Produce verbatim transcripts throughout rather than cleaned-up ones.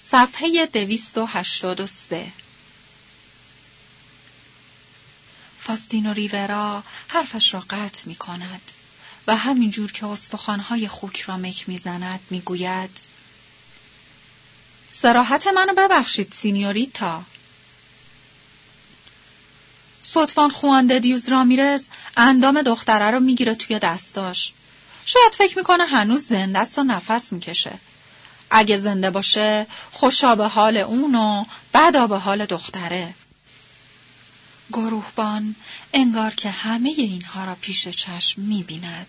صفحه دویست و هشتاد و سه. فاستینو ریورا حرفش را قطع می کند و همینجور که استخوان‌های خوک را مک می زند می گوید: صراحت منو ببخشید سینیوریتا. صدفان خوان د دیوز رامیرز اندام دختره رو میگیره توی دستاش. شاید فکر میکنه هنوز زنده است و نفس میکشه. اگه زنده باشه خوشا به حال اون و بدا به حال دختره. گروهبان انگار که همه اینها را پیش چشم میبیند.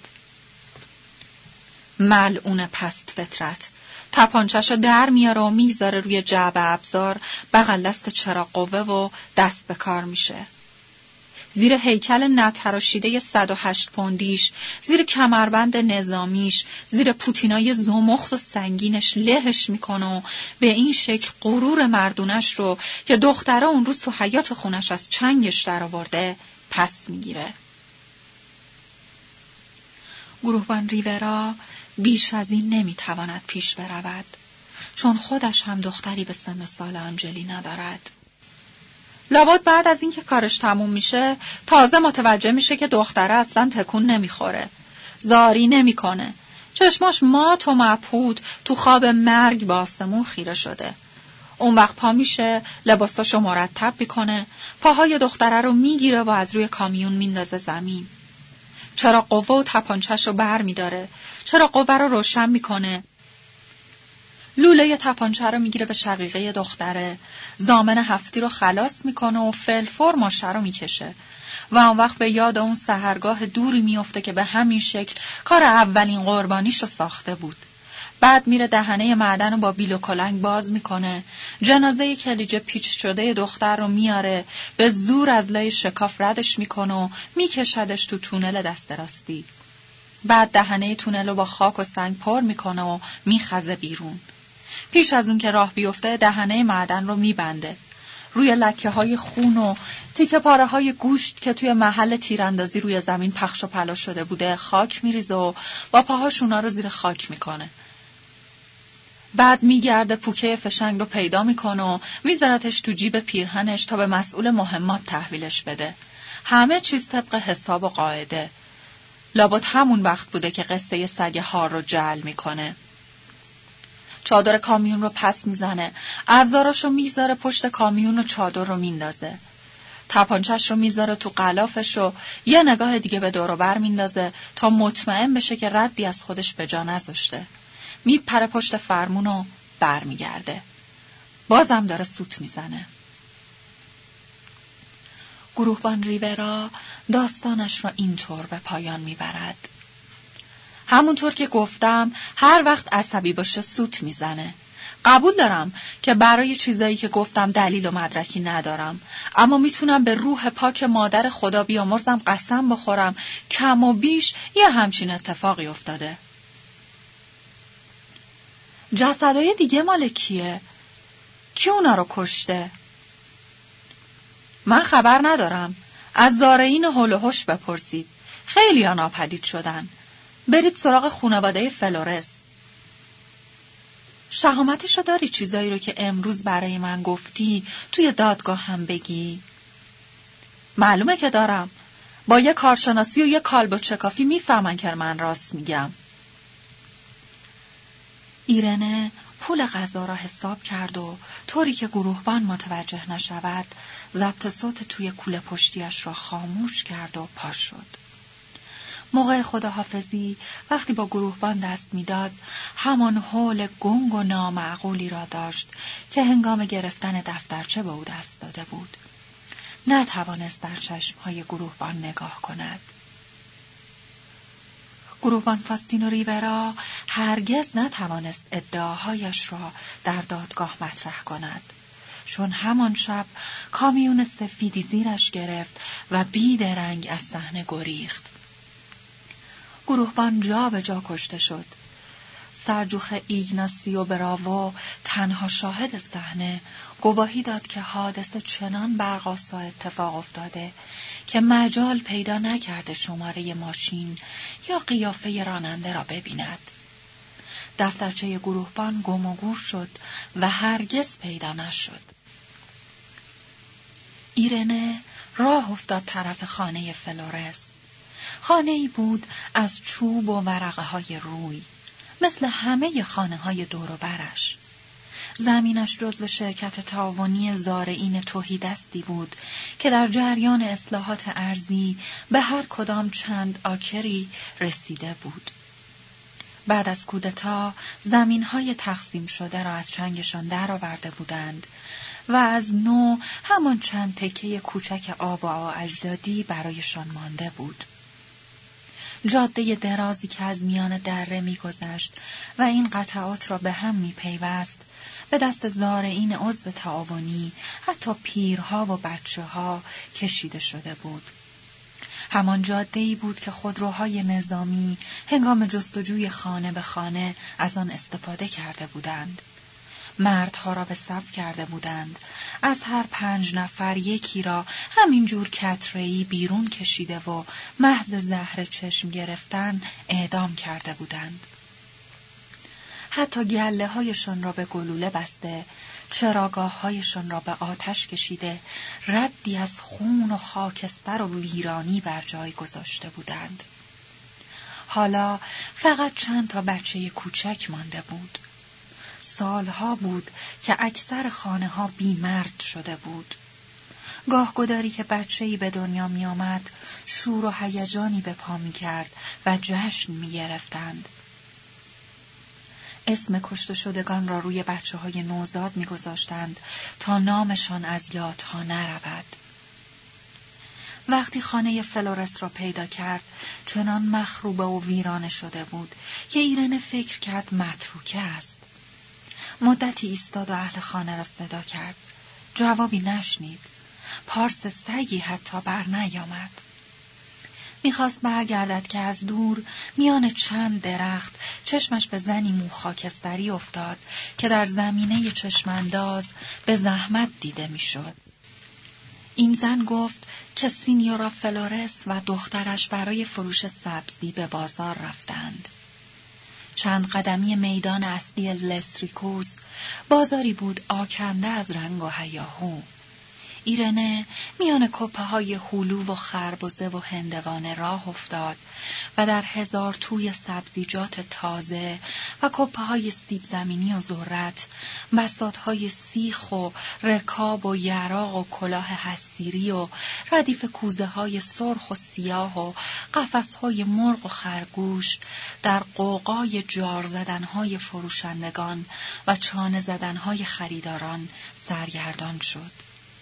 ملعون پست فطرت تپانچه‌شو در میاره و میذاره روی جعبه ابزار بغل دست چراغ قوه و دست به کار میشه. زیر هیکل نتراشیده صد و هشت پوندیش، زیر کمربند نظامیش، زیر پوتینای زمخت و سنگینش لهش میکنه و به این شکل غرور مردونش رو که دختره اون روز تو حیاط خونش از چنگش در آورده پس میگیره. گروهبان ریورا بیش از این نمیتواند پیش برود، چون خودش هم دختری به سن سال آنجلینا دارد. لابد بعد از اینکه کارش تموم میشه تازه متوجه میشه که دختره اصلا تکون نمیخوره، زاری نمیکنه، چشماش مات و مبهوت تو خواب مرگ به آسمون خیره شده. اون وقت پا میشه، لباساشو مرتب میکنه، پاهای دختره رو میگیره و از روی کامیون میندازه زمین. چرا قوه و تپانچه‌شو بر میداره، چرا قوه رو روشن میکنه، لوله تپانچه رو میگیره به شقیقه دختره، زامن هفتی رو خلاص میکنه و فلفور ماشه رو میکشه و اون وقت به یاد اون سحرگاه دوری میفته که به همین شکل کار اولین قربانیش رو ساخته بود. بعد میره دهنه معدن رو با بیل و کلنگ باز میکنه، جنازه کلیجه پیچ شده دختر رو میاره، به زور از لای شکاف ردش میکنه و میکشدش تو تونل دست راستی. بعد دهنه تونل رو با خاک و سنگ پر میکنه و میخزه بیرون. پیش از اون که راه بیفته دهنه معدن رو میبنده. روی لکه های خون و تیکه پاره های گوشت که توی محل تیراندازی روی زمین پخش و پلا شده بوده خاک میریزه و با پاهاش اونا رو زیر خاک میکنه. بعد میگرده پوکه فشنگ رو پیدا میکنه و میذارتش تو جیب پیرهنش تا به مسئول مهمات تحویلش بده. همه چیز طبق حساب و قاعده. لابد همون وقت بوده که قصه سگ هار رو جعل میکنه. چادر کامیون رو پس میزنه، ابزاراشو میذاره پشت کامیون و چادر رو میندازه. تپانچه‌ش رو میذاره تو غلافش و یه نگاه دیگه به دور و بر میندازه تا مطمئن بشه که ردی از خودش به جا نذاشته. میپره پشت فرمون و بر میگرده. بازم داره سوت میزنه. گروهبان ریورا داستانش را اینطور به پایان میبرد. همونطور که گفتم هر وقت عصبی باشه سوت میزنه. قبول دارم که برای چیزایی که گفتم دلیل و مدرکی ندارم، اما میتونم به روح پاک مادر خدا بیامرزم قسم بخورم کم و بیش یه همچین اتفاقی افتاده. جسدای دیگه مال کیه؟ کی اونا رو کشته؟ من خبر ندارم. از زارعین هول و هوش بپرسید. خیلی ها ناپدید شدن. برید سراغ خانواده فلورس. شهامتشو داری چیزایی رو که امروز برای من گفتی توی دادگاه هم بگی؟ معلومه که دارم. با یه کارشناسی و یه کالب و چکافی میفهمن که من راست میگم. ایرنه پول غذا را حساب کرد و طوری که گروهبان متوجه نشود ضبط صوت توی کوله پشتیش را خاموش کرد و پاش شد. موقع خداحافظی وقتی با گروهبان دست میداد همان حول گنگ و نامعقولی را داشت که هنگام گرفتن دفترچه به او دست داده بود. نتوانست در چشمهای گروهبان نگاه کند. گروهبان فاستینو ریورا هرگز نتوانست ادعاهایش را در دادگاه مطرح کند، چون همان شب کامیون سفیدی زیرش گرفت و بیدرنگ از صحنه گریخت. گروهبان جا به جا کشته شد. سرجوخ ایگناسیو براوو تنها شاهد صحنه گواهی داد که حادثه چنان برقاسا اتفاق افتاده که مجال پیدا نکرده شماره ماشین یا قیافه راننده را ببیند. دفترچه گروهبان گم و گور شد و هرگز پیدا نشد. ایرنه راه افتاد طرف خانه فلورس. خانه‌ای بود از چوب و ورقه های روی، مثل همه خانه های دور و برش. زمینش جزو شرکت تعاونی زارعین تهیدستی بود که در جریان اصلاحات ارضی به هر کدام چند آکری رسیده بود. بعد از کودتا زمین‌های تقسیم شده را از چنگشان درآورده بودند و از نو همان چند تکه کوچک آبا و اجدادی برایشان مانده بود. جاده درازی که از میان دره می‌گذشت و این قطعات را به هم می‌پیوست به دست زارعین عضو تعاونی، حتی پیرها و بچه‌ها کشیده شده بود. همان جاده‌ای بود که خودروهای نظامی هنگام جستجوی خانه به خانه از آن استفاده کرده بودند. مردها را به صف کرده بودند. از هر پنج نفر یکی را همین جور کتره‌ای بیرون کشیده و محض زهر چشم گرفتن اعدام کرده بودند. حتی گله هایشان را به گلوله بسته، چراگاه هایشان را به آتش کشیده، ردی از خون و خاکستر و ویرانی بر جای گذاشته بودند. حالا فقط چند تا بچه کوچک مانده بود. سالها بود که اکثر خانه ها بیمرد شده بود. گاه گداری که بچه‌ای به دنیا می آمد، شور و هیجانی به پا می کرد و جشن می گرفتند. اسم کشته شدگان را روی بچه های نوزاد می گذاشتند تا نامشان از یادها نرود. وقتی خانه فلورس را پیدا کرد، چنان مخروبه و ویرانه شده بود که ایرنه فکر کرد متروکه است. مدتی ایستاد و اهل خانه را صدا کرد. جوابی نشنید. پارس سگی حتی بر نیامد. میخواست برگردد که از دور میان چند درخت چشمش به زنی مو خاکستری افتاد که در زمینه چشمانداز به زحمت دیده میشد. این زن گفت که سینیورا فلورس و دخترش برای فروش سبزی به بازار رفتند. چند قدمی میدان اصلی لستریکوس بازاری بود آکنده از رنگ و هیاهو. ایرنه میان کپه های هلو و خربزه و هندوانه راه افتاد و در هزار توی سبزیجات تازه و کپه های سیب زمینی و ذرت، بساط های سیخ و رکاب و یراق و کلاه حصیری و ردیف کوزه های سرخ و سیاه و قفس های مرغ و خرگوش در قوقای جار زدن های فروشندگان و چانه زدن های خریداران سرگردان شد.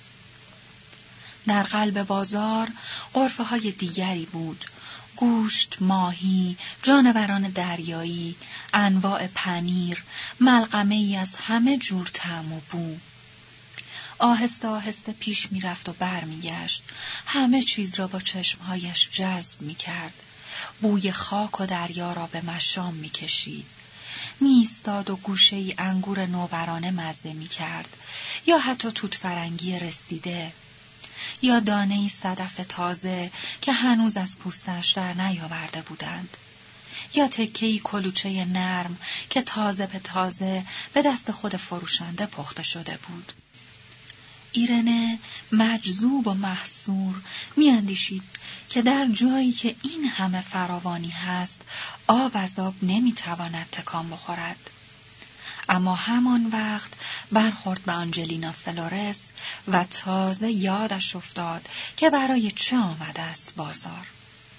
در قلب بازار غرفه های دیگری بود. گوشت، ماهی، جانوران دریایی، انواع پنیر، ملغمه ای از همه جور طعم و بو. آهسته آهسته پیش می رفت و بر می گشت. همه چیز را با چشمهایش جذب می کرد. بوی خاک و دریا را به مشام می کشید. می ایستاد و گوشه ای انگور نوبرانه مزه می کرد. یا حتی توت فرنگی رسیده. یا دانه‌ای صدف تازه که هنوز از پوستش در نیاورده بودند. یا تکه‌ای کلوچه نرم که تازه به تازه به دست خود فروشنده پخته شده بود. ایرنه مجذوب و محصور می‌اندیشید که در جایی که این همه فراوانی هست، آب از آب نمی‌تواند تکان بخورد. اما همان وقت برخورد به آنجلینا فلورس و تازه یادش افتاد که برای چه آمده است بازار.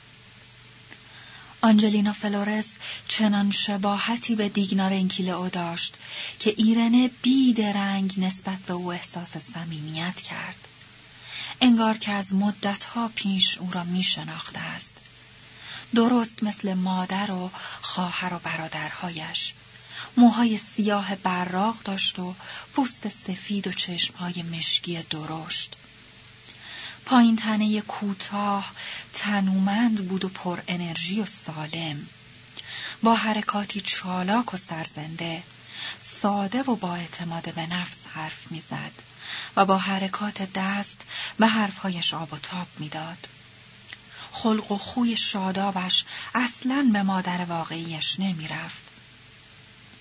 آنجلینا فلورس چنان شباهتی به دیگنارنکیلئو داشت که ایرنه بیدرنگ نسبت به او احساس صمیمیت کرد. انگار که از مدتها پیش او را می شناخته است. درست مثل مادر و خواهر و برادرهایش. موهای سیاه براق داشت و پوست سفید و چشمهای مشکی درشت. پایین تنه کوتاه، تنومند بود و پر انرژی و سالم. با حرکاتی چالاک و سرزنده، ساده و با اعتماد به نفس حرف می‌زد و با حرکات دست به حرفهایش آب و تاب می‌داد. خلق و خوی شادابش اصلاً به مادر واقعیش نمی‌رفت.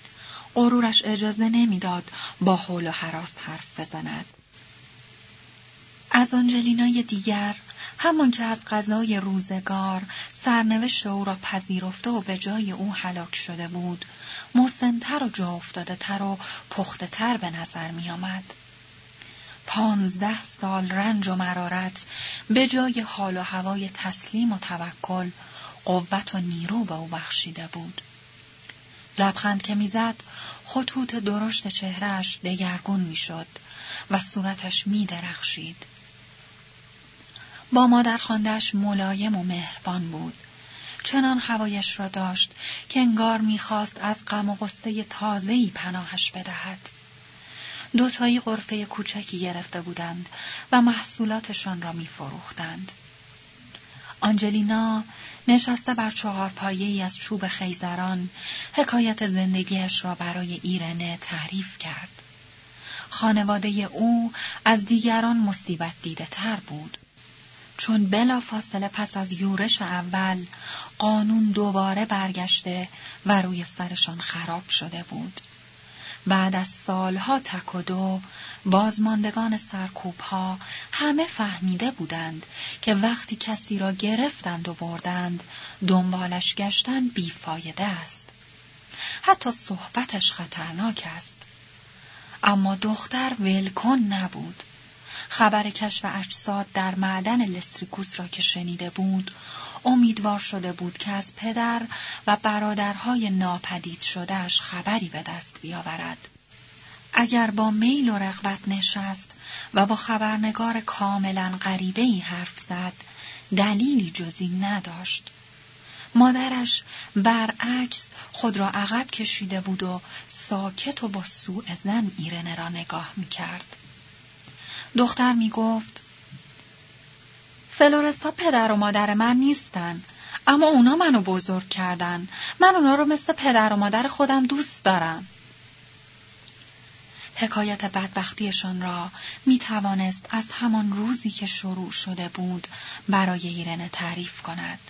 غرورش اجازه نمیداد با حول و هراس حرف بزند. از آنجلینای دیگر، همان که از قضای روزگار سرنوشت او را پذیرفته و به جای او هلاک شده بود، مسن‌تر و جا افتاده تر و پخته تر به نظر می آمد. پانزده سال رنج و مرارت به جای حال و هوای تسلیم و توکل، قوت و نیرو به او بخشیده بود. لبخند که میزد، خطوط درشت چهرهش دگرگون میشد و صورتش می درخشید. با مادر خانده‌اش ملایم و مهربان بود. چنان هوایش را داشت که انگار می‌خواست از غم و غصه تازه‌ای پناهش بدهد. دوتایی غرفه کوچکی گرفته بودند و محصولاتشان را می‌فروختند. آنجلینا نشسته بر چهارپایه‌ای از چوب خیزران حکایت زندگیش را برای ایرنه تعریف کرد. خانواده او از دیگران مصیبت دیده تر بود، چون بلا فاصله پس از یورش اول قانون دوباره برگشته و روی سرشان خراب شده بود. بعد از سالها تک و دو، بازماندگان سرکوبها همه فهمیده بودند که وقتی کسی را گرفتند و بردند، دنبالش گشتن بیفایده است. حتی صحبتش خطرناک است. اما دختر ولکن نبود. خبر کشف اجساد در معدن لستریکوس را که شنیده بود، امیدوار شده بود که از پدر و برادرهای ناپدید شدهش خبری به دست بیاورد. اگر با میل و رغبت نشست و با خبرنگار کاملا غریبه‌ای حرف زد، دلیلی جزی نداشت. مادرش برعکس خود را عقب کشیده بود و ساکت و با سوء ظن ایرنه را نگاه می‌کرد. دختر می گفت: فلورستا پدر و مادر من نیستن، اما اونا منو بزرگ کردن. من اونا رو مثل پدر و مادر خودم دوست دارم. حکایت بدبختیشان را می توانست از همان روزی که شروع شده بود برای ایرنه تعریف کند.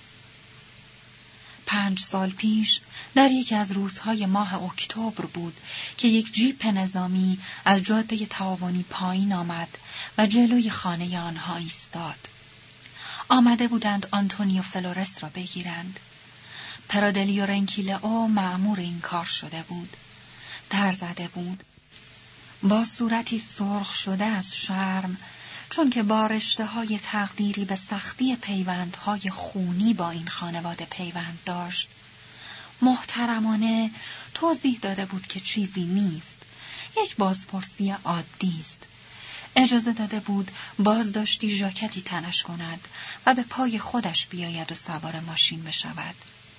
پنج سال پیش در یکی از روزهای ماه اکتبر بود که یک جیپ نظامی از جاده تعاونی پایین آمد و جلوی خانه آنها ایستاد. آمده بودند آنتونیو فلورس را بگیرند. پرادلیو رنکیلئو مأمور این کار شده بود. در زده بود. با صورتی سرخ شده از شرم، چون که با رشته‌های تقدیری به سختی پیوندهای خونی با این خانواده پیوند داشت، محترمانه توضیح داده بود که چیزی نیست، یک بازپرسی عادی است. اجازه داده بود بازداشتی ژاکتی تنش کند و به پای خودش بیاید و سوار ماشین بشود.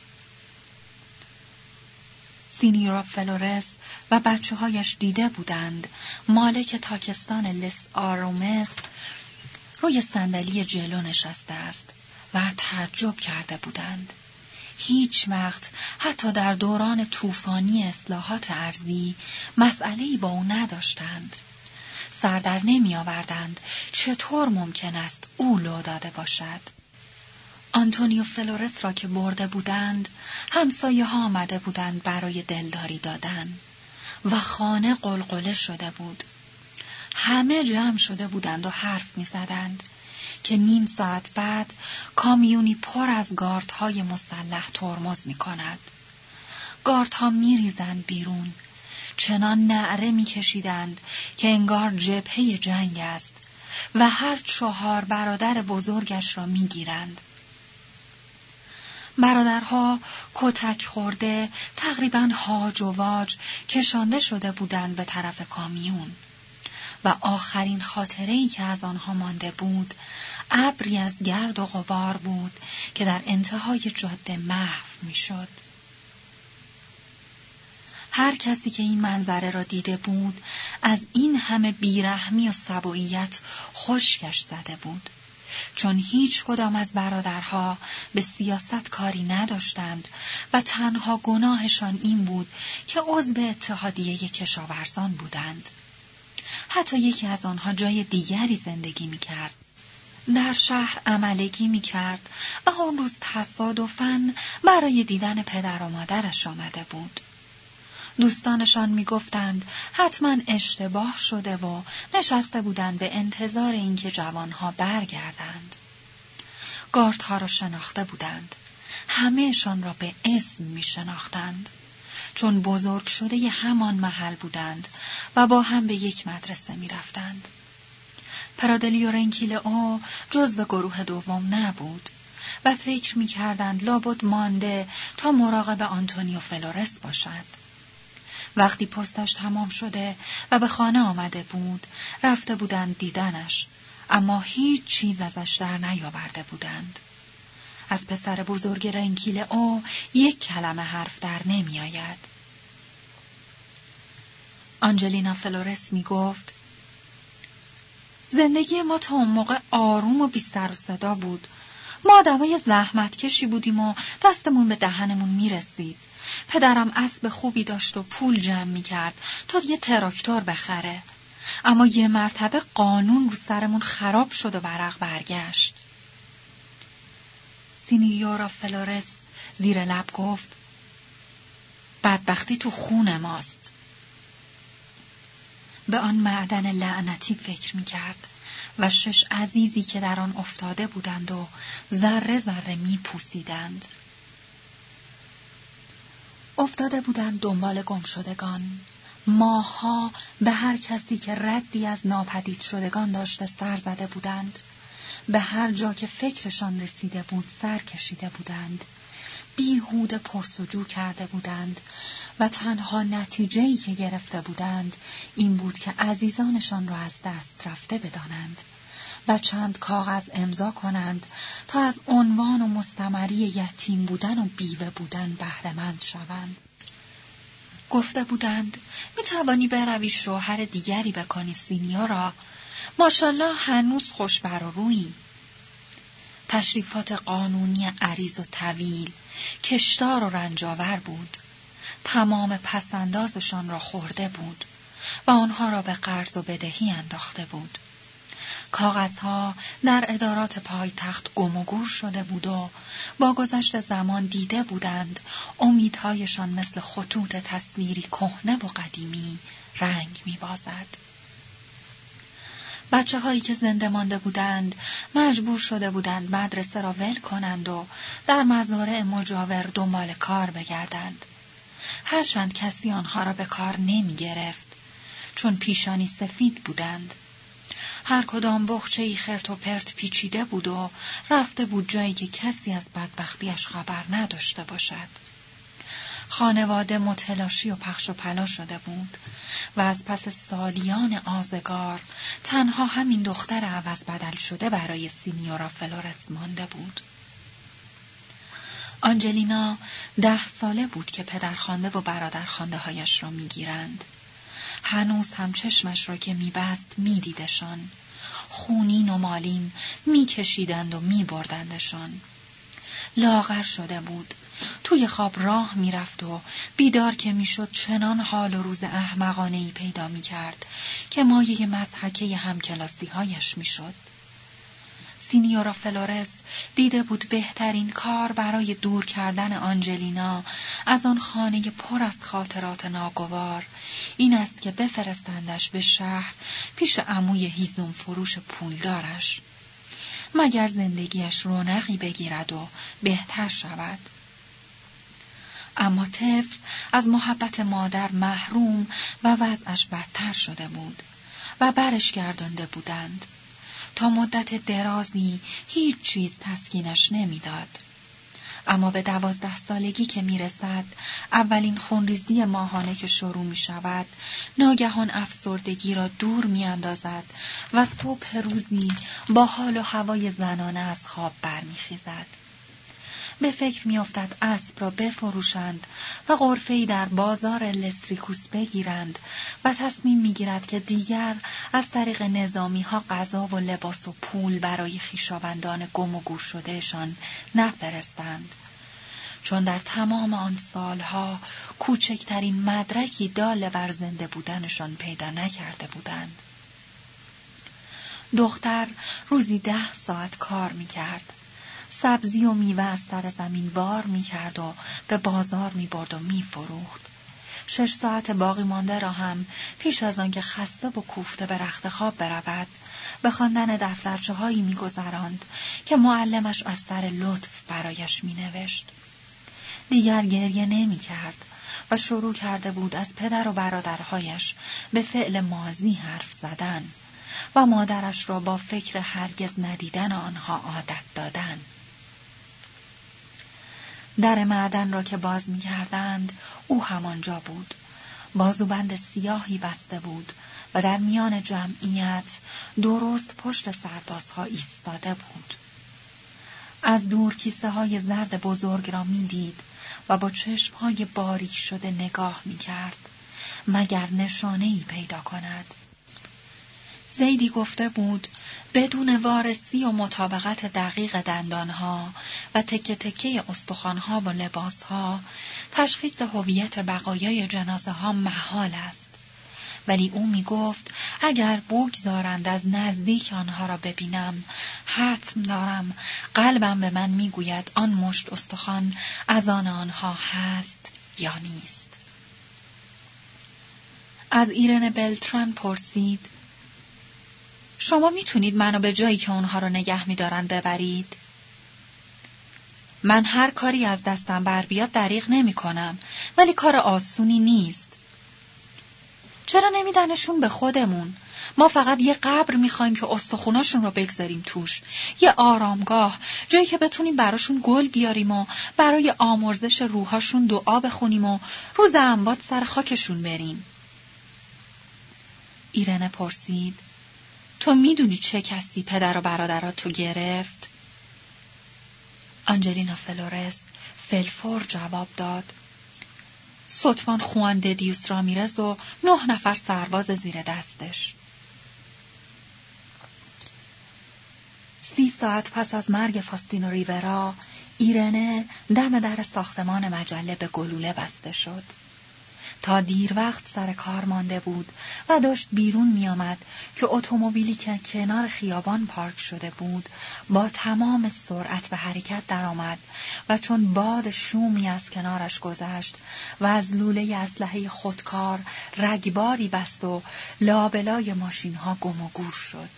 سینیورا فلورس و بچه هایش دیده بودند مالک تاکستان لس آرومس روی صندلی جلو نشسته است و تعجب کرده بودند. هیچ وقت حتی در دوران طوفانی اصلاحات ارضی مسئله‌ای با او نداشتند. سر در نمی آوردند چطور ممکن است او لو داده باشد. آنتونیو فلورس را که برده بودند، همسایه ها آمده بودند برای دلداری دادن و خانه قلقله شده بود. همه جمع شده بودند و حرف می زدند که نیم ساعت بعد کامیونی پر از گاردهای مسلح ترمز می کند. گاردها می ریزند بیرون، چنان نعره می کشیدند که انگار جبهه جنگ است و هر چهار برادر بزرگش را می گیرند. برادرها کتک خورده تقریباً هاج و واج کشانده شده بودند به طرف کامیون و آخرین خاطره‌ای که از آنها مانده بود ابری از گرد و غبار بود که در انتهای جاده محو می‌شد. هر کسی که این منظره را دیده بود از این همه بیرحمی و سبوییت خشکش زده بود، چون هیچ کدام از برادرها به سیاست کاری نداشتند و تنها گناهشان این بود که عضو اتحادیه کشاورزان بودند. حتی یکی از آنها جای دیگری زندگی می‌کرد. در شهر عملگی می‌کرد و آن روز تصادفاً برای دیدن پدر و مادرش آمده بود. دوستانشان میگفتند حتما اشتباه شده و نشسته بودند به انتظار اینکه جوانها برگردند. گاردها را شناخته بودند. همهشان را به اسم می شناختند. چون بزرگ شده ی همان محل بودند و با هم به یک مدرسه می رفتند. پرادلیو رنکیلئو جزو گروه دوم نبود و فکر می کردند لابد مانده تا مراقب آنتونیو فلورس باشد. وقتی پستش تمام شده و به خانه آمده بود، رفته بودند دیدنش، اما هیچ چیز ازش در نیاورده بودند. از پسر بزرگ رنکیلئو یک کلمه حرف در نمی آید. آنجلینا فلورس می گفت زندگی ما تا اون موقع آروم و بی سر و صدا بود. ما آدمای زحمت کشی بودیم و دستمون به دهنمون می رسید. پدرم اسب خوبی داشت و پول جمع می کرد تا یه تراکتور بخره. اما یه مرتبه قانون رو سرمون خراب شد و ورق برگشت. سینیورا فلورس زیر لب گفت بدبختی تو خون ماست. به آن معدن لعنتی فکر می کرد و شش عزیزی که در آن افتاده بودند و ذره ذره می پوسیدند. افتاده بودند دنبال گم شدگان. ماها به هر کسی که ردی از ناپدید شدگان داشته سر زده بودند. به هر جا که فکرشان رسیده بود سر کشیده بودند. بیهوده پرسجو کرده بودند و تنها نتیجه‌ای که گرفته بودند این بود که عزیزانشان را از دست رفته بدانند و چند کاغذ امضا کنند تا از عنوان و مستمری یتیم بودن و بیوه بودن بهره‌مند شوند. گفته بودند می توانی بروی شوهر دیگری بکنی سینیورا، ماشاءالله هنوز خوشبر و رویی. تشریفات قانونی عریض و طویل، کشدار و رنجاور بود. تمام پسندازشان را خورده بود و آنها را به قرض و بدهی انداخته بود. کاغذها در ادارات پایتخت گم و گور شده بود و با گذشت زمان دیده بودند امیدهایشان مثل خطوط تصویری کهنه و قدیمی رنگ می‌بازد. بچه هایی که زنده مانده بودند مجبور شده بودند مدرسه را ول کنند و در مزارع مجاور دنبال کار بگردند. هرچند کسی آنها را به کار نمی گرفت چون پیشانی سفید بودند. هر کدام بخچه‌ای خرت و پرت پیچیده بود و رفته بود جایی که کسی از بدبختیش خبر نداشته باشد. خانواده متلاشی و پخش و پلا شده بود و از پس سالیان آزگار تنها همین دختر عوض بدل شده برای سینیورا فلورس مانده بود. آنجلینا ده ساله بود که پدرخوانده و برادرخوانده هایش را میگیرند. هنوز هم چشمش را که میبست میدیدشان. خونین و مالین میکشیدند و میبردندشان. لاغر شده بود. توی خواب راه میرفت و بیدار که میشد چنان حال و روز احمقانه‌ای پیدا میکرد که مایه مضحکه همکلاسی هایش میشد. سینیورا فلورس دیده بود بهترین کار برای دور کردن آنجلینا از آن خانه پر از خاطرات ناگوار این است که بفرستندش به شهر پیش عموی هیزم فروش پولدارش، مگر زندگیش رونقی بگیرد و بهتر شود. اما طفل از محبت مادر محروم و وضعش بدتر شده بود و برش گردانده بودند. تا مدت درازی هیچ چیز تسکینش نمیداد. اما به دوازده سالگی که میرسد، اولین خونریزی ماهانه که شروع می شود، ناگهان افسردگی را دور می اندازد و صبح روزی با حال و هوای زنانه از خواب برمی خیزد. به فکر می افتد اسب را بفروشند و غرفه‌ای در بازار لستریکوس بگیرند و تصمیم می گیرد که دیگر از طریق نظامی ها غذا و لباس و پول برای خویشاوندان گم و گور شدهشان نفرستند، چون در تمام آن سالها کوچکترین مدرکی دال بر زنده بودنشان پیدا نکرده بودند. دختر روزی ده ساعت کار می کرد. سبزی و میوه از سر زمین بار می کرد و به بازار می برد و می فروخت. شش ساعت باقی مانده را هم پیش از آن که خسته و کوفته به رخت خواب برود به خواندن دفترچه هایی می گذراند که معلمش از سر لطف برایش می نوشت. دیگر گریه نمی کرد و شروع کرده بود از پدر و برادرهایش به فعل ماضی حرف زدن و مادرش را با فکر هرگز ندیدن آنها عادت دادن. در معدن را که باز می کردند او همانجا بود. بازوبند سیاهی بسته بود و در میان جمعیت درست پشت سربازها ایستاده بود. از دور کیسه های زرد بزرگ را می دید و با چشم های باریک شده نگاه می کرد مگر نشانه‌ای پیدا کند. زیدی گفته بود بدون وارسی و مطابقت دقیق دندانها و تکه تکه استخوانها و لباسها تشخیص هویت بقایای جنازه ها محال است. ولی او می گفت اگر بگذارند از نزدیک آنها را ببینم حتم دارم قلبم به من می گوید آن مشت استخوان از آن آنها هست یا نیست. از ایرن بلتران پرسید شما میتونید منو به جایی که اونها رو نگه میدارن ببرید؟ من هر کاری از دستم بر بیاد دریغ نمی کنم ولی کار آسونی نیست. چرا نمیدنشون به خودمون؟ ما فقط یه قبر میخوایم که استخوناشون رو بگذاریم توش، یه آرامگاه، جایی که بتونیم براشون گل بیاریم و برای آمرزش روحاشون دعا بخونیم و روز اموات سر خاکشون بریم. ایرنه پرسید تو میدونی چه کسی پدر و برادرات تو گرفت؟ آنجلینا فلورس فلفور جواب داد ستوان خوان ددیوس رامیرز و نه نفر سرباز زیر دستش. سی ساعت پس از مرگ فاستینو ریورا، ایرنه دم در ساختمان مجله به گلوله بسته شد. تا دیر وقت سر کار مانده بود و داشت بیرون می آمد که اتومبیلی که کنار خیابان پارک شده بود با تمام سرعت به حرکت درآمد و چون باد شومی از کنارش گذشت و از لوله اسلحه خودکار رگباری بست و لابلای ماشین ها گم و گور شد.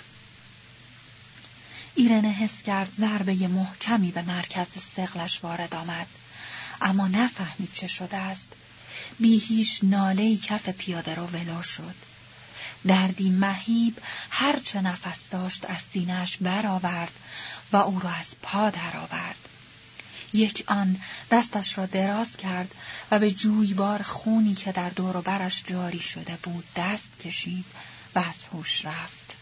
ایرنه حس کرد ضربه محکمی به مرکز ثقلش وارد آمد، اما نفهمید چه شده است. بی هیچ ناله‌ای کف پیاده رو ولو شد. دردی مهیب هر چه نفس داشت از سینه‌اش برآورد و او را از پا درآورد. یک آن دستش را دراز کرد و به جویبار خونی که در دور و برش جاری شده بود دست کشید و از هوش رفت.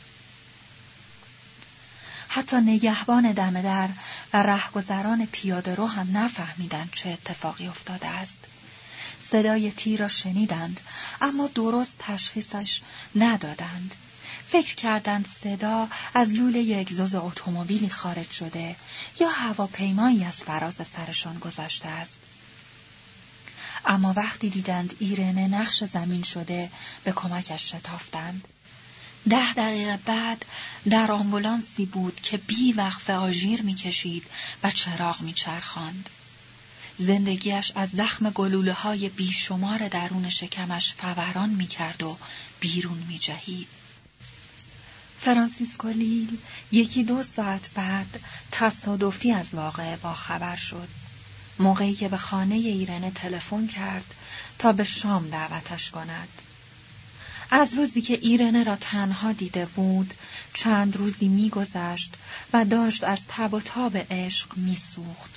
حتی نگهبان دم در و رهگذران پیاده رو هم نفهمیدند چه اتفاقی افتاده است. صدای تیر را شنیدند اما درست تشخیصش ندادند. فکر کردند صدا از لوله اگزوز اتومبیلی خارج شده یا هواپیمایی از فراز سرشان گذشته است. اما وقتی دیدند ایرنه نقش زمین شده به کمکش شتافتند. ده دقیقه بعد در آمبولانسی بود که بی وقفه آژیر می‌کشید و چراغ می‌چرخاند. زندگیش از زخم گلوله های بیشمار درون شکمش فوران می کرد و بیرون می جهید. فرانسیسکو لیل یکی دو ساعت بعد تصادفی از واقعه باخبر شد. موقعی که به خانه ایرنه تلفن کرد تا به شام دعوتش کند. از روزی که ایرنه را تنها دیده بود چند روزی می گذشت و داشت از تب و تاب عشق می سوخت.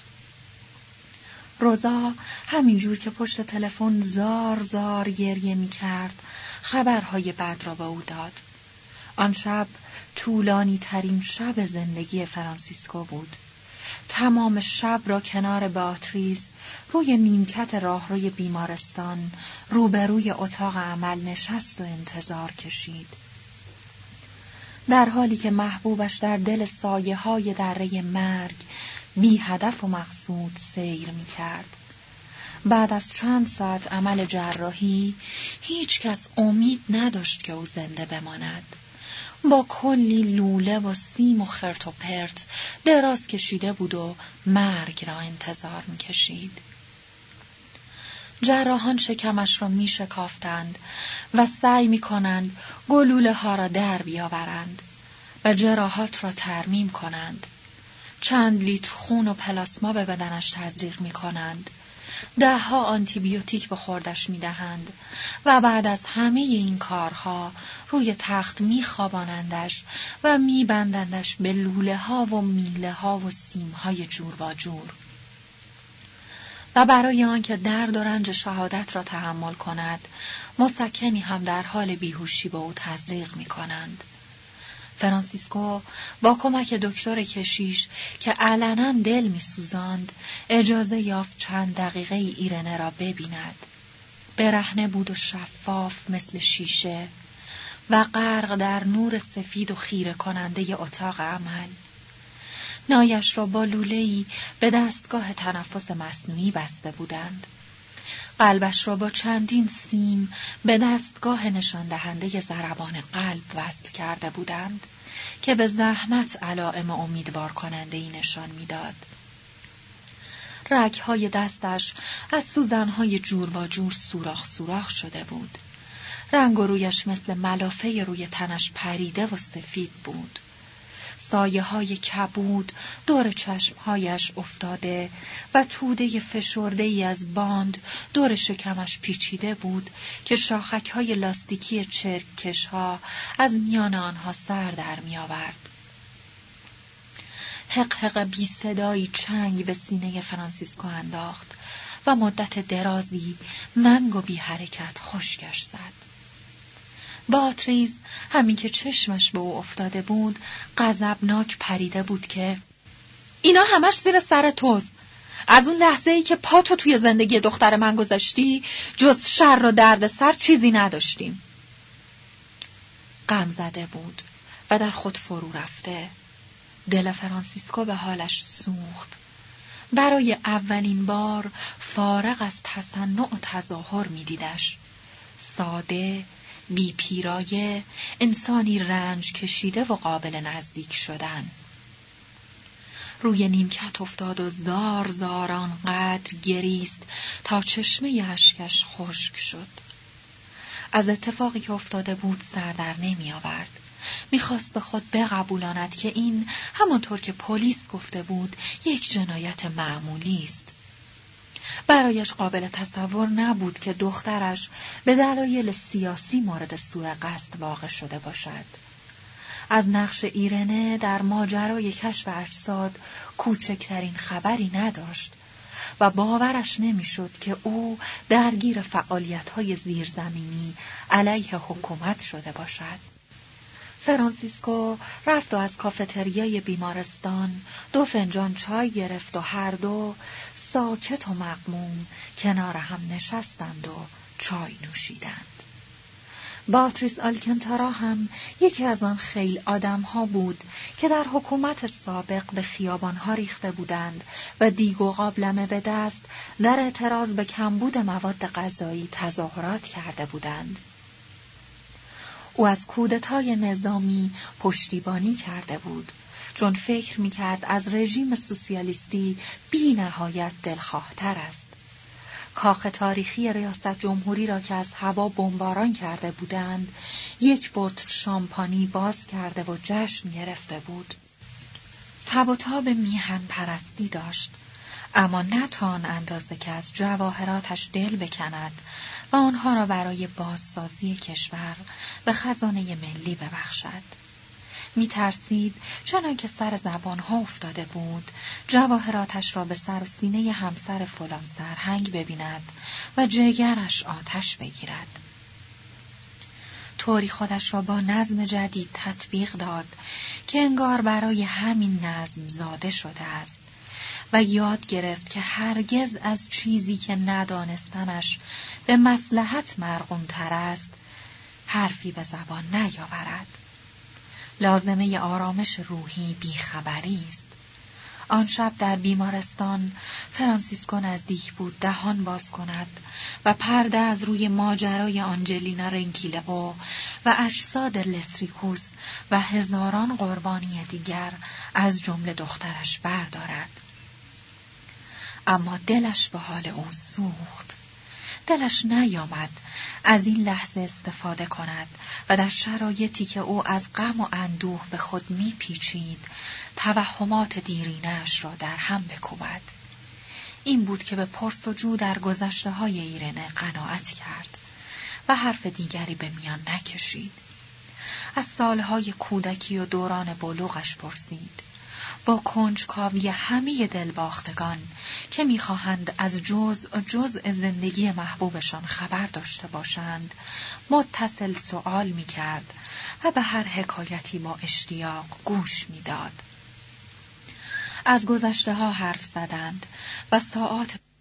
روزا همینجور که پشت تلفن زار زار گریه می کرد خبرهای بد را به او داد. آن شب طولانی ترین شب زندگی فرانسیسکو بود. تمام شب را کنار باتریس روی نیمکت راهروی بیمارستان روبروی اتاق عمل نشست و انتظار کشید. در حالی که محبوبش در دل سایه های دره مرگ بی هدف و مقصود سیر می کرد. بعد از چند ساعت عمل جراحی هیچ کس امید نداشت که او زنده بماند. با کلی لوله و سیم و خرت و پرت دراز کشیده بود و مرگ را انتظار می کشید. جراحان شکمش را می شکافتند و سعی می کنند گلوله ها را در بیاورند و جراحات را ترمیم کنند. چند لیتر خون و پلاسما به بدنش تزریق می کنند. ده ها آنتی بیوتیک به خوردش می دهند و بعد از همه این کارها روی تخت می خوابانندش و می بندندش به لوله ها و میله ها و سیم های جور و جور. و برای آنکه درد و رنج شهادت را تحمل کند، مسکنی هم در حال بیهوشی به او تزریق می کنند. فرانسیسکو با کمک دکتر کشیش که علنا دل می سوزاند، اجازه یافت چند دقیقه ایرنه را ببیند. برهنه بود و شفاف مثل شیشه و غرق در نور سفید و خیره کننده اتاق عمل. نایش را با لوله‌ای به دستگاه تنفس مصنوعی بسته بودند. قلبش را با چندین سیم به دستگاه نشان دهنده ضربان قلب وصل کرده بودند که به زحمت علائم امیدوار کننده ای نشان میداد. رگ‌های دستش از سوزن‌های جور و جور سوراخ سوراخ شده بود. رنگ و رویش مثل ملافه روی تنش پریده و سفید بود. سایه های کبود دور چشمهایش افتاده و توده فشرده ای از باند دور شکمش پیچیده بود که شاخک های لاستیکی چرکش ها از میان آنها سر در می آورد. حق حق بی صدایی چنگ به سینه فرانسیسکو انداخت و مدت درازی منگ و بی حرکت خشکش زد. باتریز همین که چشمش به او افتاده بود غضبناک پریده بود که اینا همش زیر سر توست. از اون لحظه ای که پاتو توی زندگی دختر من گذاشتی جز شر و درد سر چیزی نداشتیم. غم زده بود و در خود فرو رفته. دل فرانسیسکو به حالش سوخت. برای اولین بار فارغ از تصنع و تظاهر می دیدش. ساده، بی پیرایه، انسانی رنج کشیده و قابل نزدیک شدن. روی نیمکت افتاد و زار زار آنقدر گریست تا چشمه اشکش خشک شد. از اتفاقی که افتاده بود سر در نمی آورد. میخواست به خود بقبولاند که این همانطور که پلیس گفته بود یک جنایت معمولی است. برایش قابل تصور نبود که دخترش به دلایل سیاسی مورد سوء قصد واقع شده باشد. از نقش ایرنه در ماجرای کشف اجساد کوچکترین خبری نداشت و باورش نمیشد که او درگیر فعالیت‌های زیرزمینی علیه حکومت شده باشد. فرانسیسکو رفت و از کافتریای بیمارستان دو فنجان چای گرفت و هر دو ساکت و مغموم کنار هم نشستند و چای نوشیدند. باتریس آلکنتارا هم یکی از آن خیل آدم ها بود که در حکومت سابق به خیابان ها ریخته بودند و دیگ و قابلمه به دست در اعتراض به کمبود مواد غذایی تظاهرات کرده بودند. او از کودتای نظامی پشتیبانی کرده بود، چون فکر می‌کرد از رژیم سوسیالیستی بی نهایت دلخواه‌تر است. کاخ تاریخی ریاست جمهوری را که از هوا بمباران کرده بودند، یک بطر شامپانی باز کرده و جشن گرفته بود. تب و تاب میهن پرستی داشت، اما نه تا آن اندازه که از جواهراتش دل بکند و آنها را برای بازسازی کشور به خزانه ملی ببخشد. می ترسید چنان که سر زبانها افتاده بود جواهراتش را به سر و سینه همسر فلان سرهنگ ببیند و جگرش آتش بگیرد. طوری خودش را با نظم جدید تطبیق داد که انگار برای همین نظم زاده شده است و یاد گرفت که هرگز از چیزی که ندانستنش به مصلحت مرغوم تر است حرفی به زبان نیاورد. لازمه آرامش روحی بیخبری است. آن شب در بیمارستان فرانسیسکو نزدیک بود دهان باز کند و پرده از روی ماجرای آنجلینا رنکیلئو و اجساد لستریکوس و هزاران قربانی دیگر از جمله دخترش بردارد. اما دلش به حال او سوخت. دلش نیامد از این لحظه استفاده کند و در شرایطی که او از غم و اندوه به خود میپیچید توهمات دیرینه‌اش را در هم بکوبد. این بود که به پرس‌وجو در گذشته های ایرنه قناعت کرد و حرف دیگری به میان نکشید. از سالهای کودکی و دوران بلوغش پرسید. با کنجکاوی همه دلباختگان که می‌خواهند از جزء جزء زندگی محبوبشان خبر داشته باشند متصل سؤال می‌کرد و به هر حکایتی با اشتیاق گوش می‌داد. از گذشته ها حرف زدند و ساعات